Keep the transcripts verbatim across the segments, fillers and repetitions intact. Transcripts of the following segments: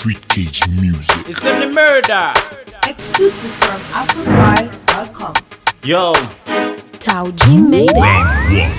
Street Cage Music. It's in the murder. Exclusive from Afrofy dot com. Yo, Tauji made it.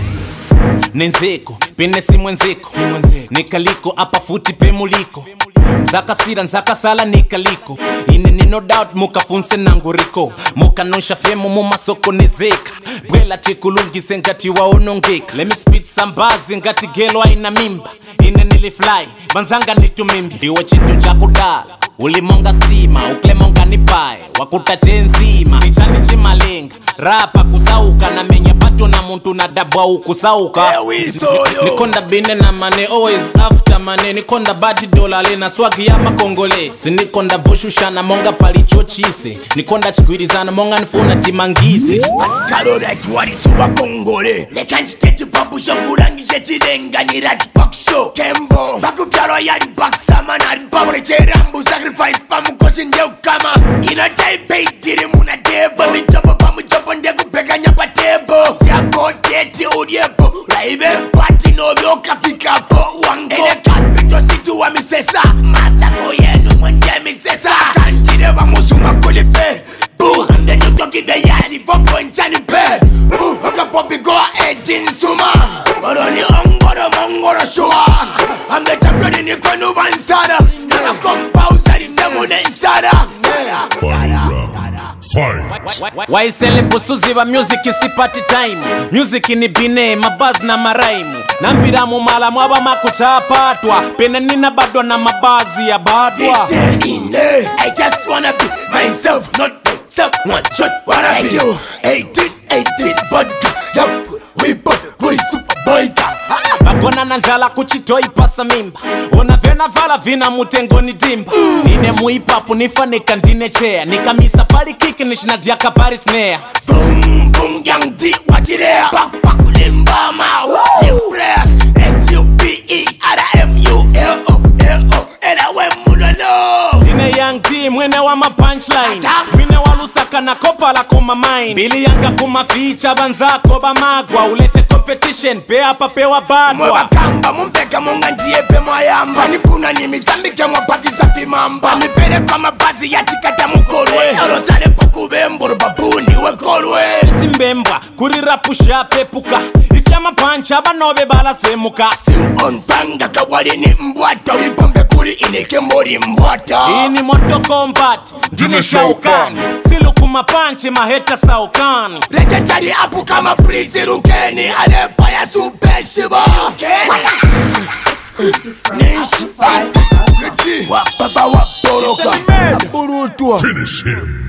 Nenzeko, pene simwenzeko Nikaliko, apa futi pe muliko Nzaka sira, nzaka sala nikaliko Ine ni no doubt, muka funse nanguriko Muka nonsha femu mumasoko nezeka Bwela tikulungi sengati wa onongeka Let me spit some bars, ngati gelo aina mimba Ine nilifly, banzanga nitumimbi Diwa chintu chakudala ulimonga stima, uklemonga nipae wakuta chenzima, nichani chimalenga rapa kusauka, na menya pato na muntu na dabwa ukusauka Nikonda bine na mane, always after mane Nikonda badi dola lena swagi ya makongole Sinikonda voshushana monga palichochise Nikonda chikuirizana monga nifuna timangise Karo right wari suba kongole Lekanji tetu papu shokurangi jechirenga ni rat baksho Kembo Baku fyaro yari baksama nari pamure cherambu Sacrifice pamu kochi ndeu kama Ina day pay diri muna devo Mi jumbo pamu jumbo ndegu peka nyapa tebo Tiago teti udiepo Raibe pati no vyoka fika po wango Ene kapito situ wa misesa Masako yenu mwende misesa Kantire wa musuma kulipe Boo, I'm the new dog in the yard for point and pay Boo, I'm the poppy go eighteen suma Moroni ongoro mongoro shua I'm the champion in the kono one sada Nana compound that is the moon and sada Final round. Fight. Why sele busuzi ba music isi party time Music ni bine, mabaz na maraimu Nambira mu mala mwaba makucha patwa Pene nina badwa na mabazi ya badwa This in there, I just wanna be myself, not someone should wanna be you eighteen, eighteen, vodka Yaku, we both, we super boy Bagona na njala kuchitoi pasa mimba Ona vena vala vina mutengo ni dimba Nine muipapu nifanika ndine chea Nikamisa pali kiki nishina diaka pari snare Vum, vum, yang di wachilea Pak, pak, ulimba ma Limprea S U P E R M U L O L O L A we mulolo Tine yang di mwene wa ma punchline Mine walusaka na kopa la kuma mine Bili yanga kuma ficha banzako bamagwa Ulete competition, pe hapa pewa badwa Mwa kamba, mumfeka munga ndiye pe mwayamba Nifuna ni mizambike mwa pati safi mamba Nipere kwa mabazi ya tikata mkorwe Arosane pokube mburu babuni we korwe Timbembwa, kuri rapusha pepuka Ifyama pancha banobe bala semuka Still on tanga kawari ni mbwata Wibombe kuri ineke mori mbwata Ini moto combat, ndine shaukani Silu kuma panchi maheta saukani Legendary apu kama breezy rukeni Alepa ya super shiba Exclusive from Afrofy dot com. Wapapa waporoka Finish him.